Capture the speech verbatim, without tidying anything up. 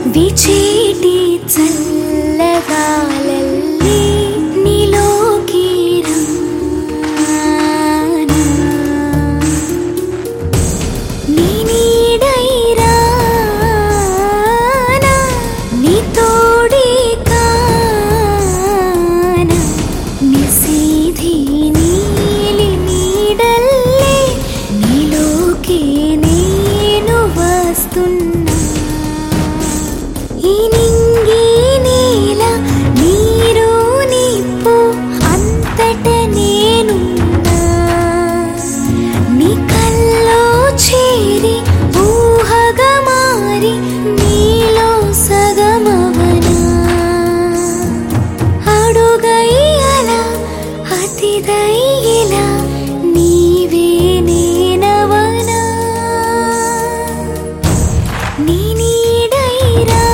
విచేటి చల్లగాలల్లి నీలోకి రానా నీ నీడై రానా నీ తోడే కానా నిశీధి నీలి నీడల్లే నీలోకి నేను వస్తున్నా ఈ నింగి నేల నీరు నిప్పు అంతట నేనున్నా నీ కల్లో చేరి ఊహగా మారి నీలో సగమవనా అడుగై అలా అతిదై ఇలా నీవే నేనవనా నీ నీడై రా